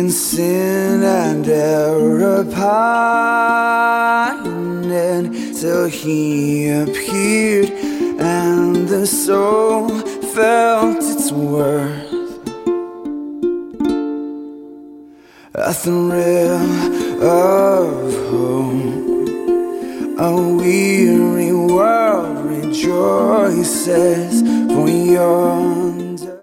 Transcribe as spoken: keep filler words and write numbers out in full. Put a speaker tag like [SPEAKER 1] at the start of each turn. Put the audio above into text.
[SPEAKER 1] in sin and error pining till he appeared, and the soul felt its worth. A thrill of hope, a weary world rejoices, for your